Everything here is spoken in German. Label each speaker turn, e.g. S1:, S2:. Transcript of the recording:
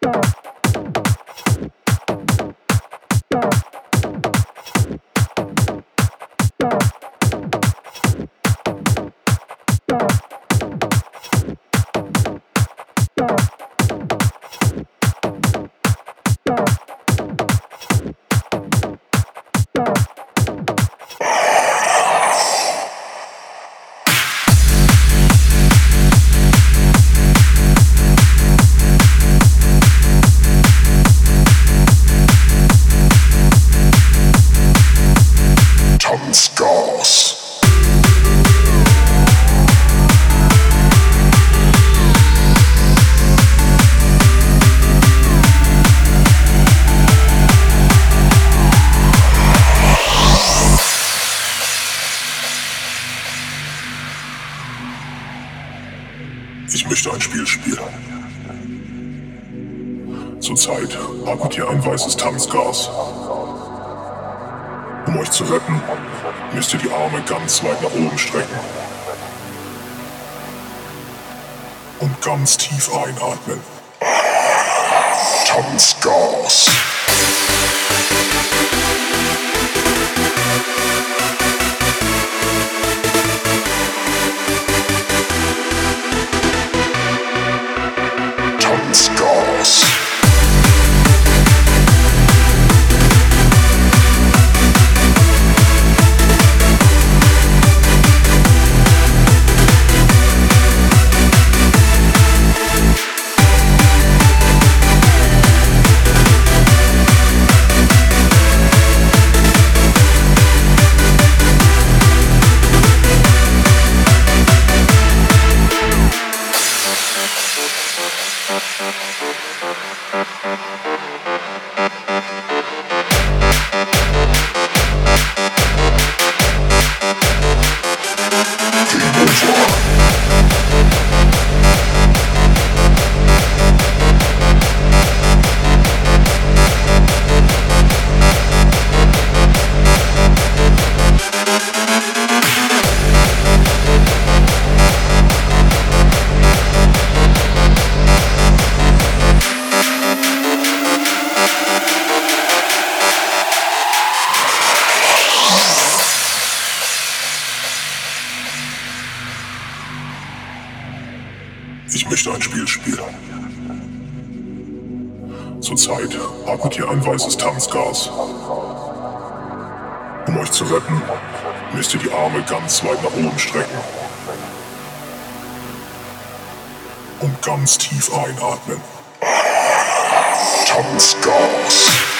S1: Ich möchte ein Spiel spielen. Zurzeit atmet ihr ein weißes Tanzgas. Um euch zu retten, müsst ihr die Arme ganz weit nach oben strecken. Und ganz tief einatmen. Tanzgas. Tanzgas. Ich möchte ein Spiel spielen. Zurzeit atmet ihr ein weißes Tanzgas. Um euch zu retten, müsst ihr die Arme ganz weit nach oben strecken. Und ganz tief einatmen. Tanzgas.